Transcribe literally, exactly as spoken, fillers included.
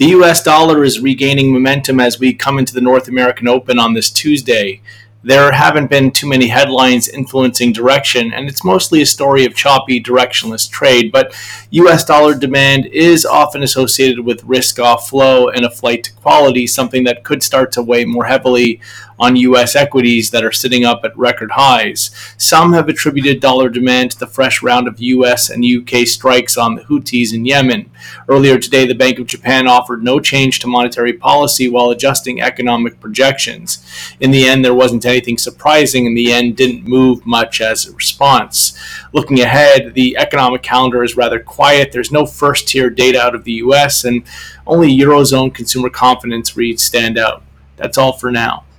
The U S dollar is regaining momentum as we come into the North American Open on this Tuesday. There haven't been too many headlines influencing direction, and it's mostly a story of choppy, directionless trade. But U S dollar demand is often associated with risk-off flow and a flight to quality, something that could start to weigh more heavily on U S equities that are sitting up at record highs. Some have attributed dollar demand to the fresh round of U S and U K strikes on the Houthis in Yemen. Earlier today, the Bank of Japan offered no change to monetary policy while adjusting economic projections. In the end, there wasn't anything surprising, and the yen didn't move much as a response. Looking ahead, the economic calendar is rather quiet. There's no first-tier data out of the U S, and only Eurozone consumer confidence reads stand out. That's all for now.